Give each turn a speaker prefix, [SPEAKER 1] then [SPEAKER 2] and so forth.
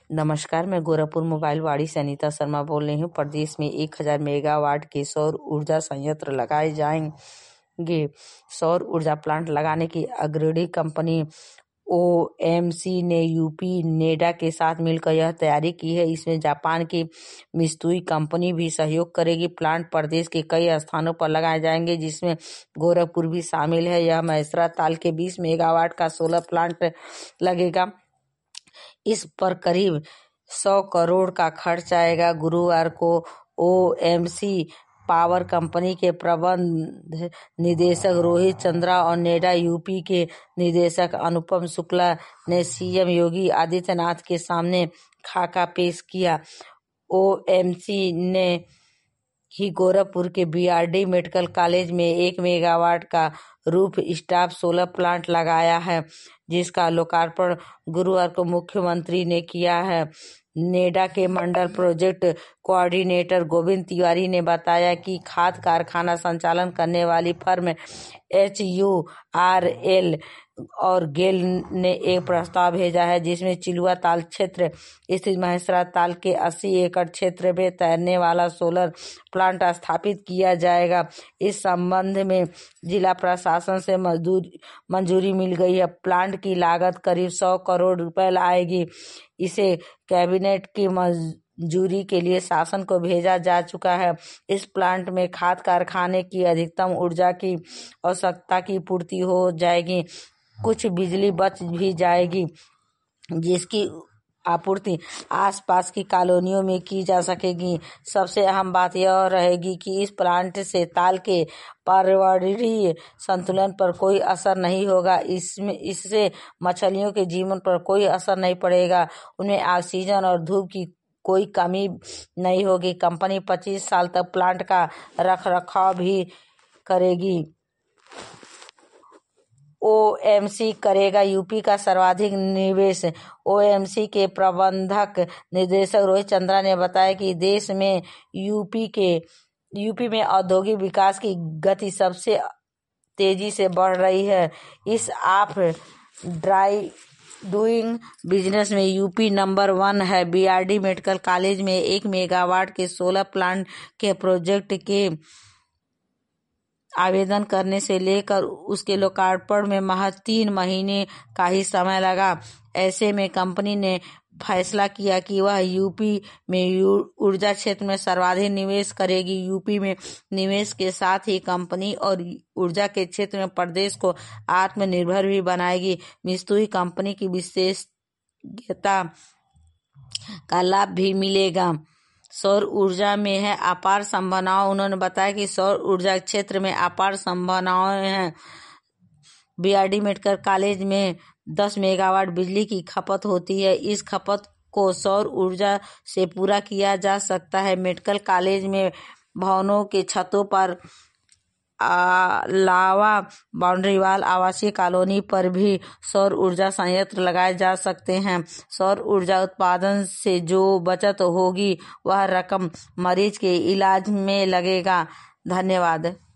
[SPEAKER 1] नमस्कार, मैं गोरखपुर मोबाइल वाड़ी से अनीता शर्मा बोल रही हूँ। प्रदेश में 1000 मेगावाट के सौर ऊर्जा संयंत्र लगाए जाएंगे। सौर ऊर्जा प्लांट लगाने की अग्रणी कंपनी ओएमसी ने यूपी नेडा के साथ मिलकर यह तैयारी की है। इसमें जापान की मित्सुई कंपनी भी सहयोग करेगी। प्लांट प्रदेश के कई स्थानों पर लगाए जाएंगे, जिसमें गोरखपुर भी शामिल है। यह महेसरा ताल के 20 मेगावाट का सोलर प्लांट लगेगा। इस पर करीब 100 करोड़ का खर्च आएगा। गुरुवार को ओएमसी पावर कंपनी के प्रबंध निदेशक रोहित चंद्रा और नेडा यूपी के निदेशक अनुपम शुक्ला ने सीएम योगी आदित्यनाथ के सामने खाका पेश किया। ओएमसी ने ही गोरखपुर के बीआरडी मेडिकल कॉलेज में 1 मेगावाट का रूफ टॉप सोलर प्लांट लगाया है, जिसका लोकार्पण गुरुवार को मुख्यमंत्री ने किया है। नेडा के मंडल प्रोजेक्ट कोऑर्डिनेटर गोविंद तिवारी ने बताया कि खाद कारखाना संचालन करने वाली फर्म HURL और गेल ने एक प्रस्ताव भेजा है, जिसमें चिलुआ ताल क्षेत्र स्थित महेसरा ताल के 80 एकड़ क्षेत्र में तैरने वाला सोलर प्लांट स्थापित किया जाएगा। इस संबंध में जिला प्रशासन से मंजूरी मिल गई है। प्लांट की लागत करीब 100 करोड़ रुपए आएगी। इसे कैबिनेट की मंजूरी के लिए शासन को भेजा जा चुका है। इस प्लांट में खाद कारखाने की अधिकतम ऊर्जा की आवश्यकता की पूर्ति हो जाएगी। कुछ बिजली बच भी जाएगी, जिसकी आपूर्ति आसपास की कॉलोनियों में की जा सकेगी। सबसे अहम बात यह रहेगी कि इस प्लांट से ताल के पर्यावरणीय संतुलन पर कोई असर नहीं होगा। इससे मछलियों के जीवन पर कोई असर नहीं पड़ेगा। उन्हें ऑक्सीजन और धूप की कोई कमी नहीं होगी। कंपनी 25 साल तक प्लांट का रखरखाव भी करेगी। ओएमसी करेगा यूपी का सर्वाधिक निवेश। ओएमसी के प्रबंधक निदेशक रोहित चंद्रा ने बताया कि देश में यूपी में औद्योगिक विकास की गति सबसे तेजी से बढ़ रही है। इस ऑफ डूइंग बिजनेस में यूपी नंबर 1 है। बीआरडी मेडिकल कॉलेज में 1 मेगावाट के सोलर प्लांट के प्रोजेक्ट के आवेदन करने से लेकर उसके लोकार्पण में महज 3 महीने का ही समय लगा। ऐसे में कंपनी ने फैसला किया कि वह यूपी में ऊर्जा क्षेत्र में सर्वाधिक निवेश करेगी। यूपी में निवेश के साथ ही कंपनी और ऊर्जा के क्षेत्र में प्रदेश को आत्मनिर्भर भी बनाएगी। मित्सुई कंपनी की विशेषज्ञता का लाभ भी मिलेगा। सौर ऊर्जा में है अपार संभावनाएं। उन्होंने बताया कि सौर ऊर्जा क्षेत्र में अपार संभावनाएं हैं। बीआरडी मेडिकल कॉलेज में 10 मेगावाट बिजली की खपत होती है। इस खपत को सौर ऊर्जा से पूरा किया जा सकता है। मेडिकल कॉलेज में भवनों के छतों पर अलावा बाउंड्री वाल आवासीय कॉलोनी पर भी सौर ऊर्जा संयंत्र लगाए जा सकते हैं। सौर ऊर्जा उत्पादन से जो बचत होगी वह रकम मरीज के इलाज में लगेगा। धन्यवाद।